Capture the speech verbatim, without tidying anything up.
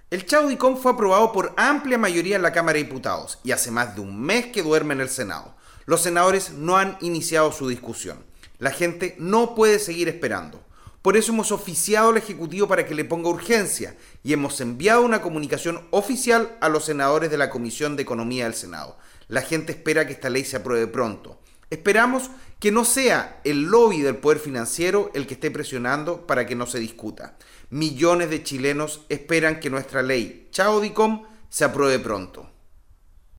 El Chaudicom fue aprobado por amplia mayoría en la Cámara de Diputados y hace más de un mes que duerme en el Senado. Los senadores no han iniciado su discusión. La gente no puede seguir esperando. Por eso hemos oficiado al Ejecutivo para que le ponga urgencia y hemos enviado una comunicación oficial a los senadores de la Comisión de Economía del Senado. La gente espera que esta ley se apruebe pronto. Esperamos que no sea el lobby del poder financiero el que esté presionando para que no se discuta. Millones de chilenos esperan que nuestra ley Chaudicom se apruebe pronto.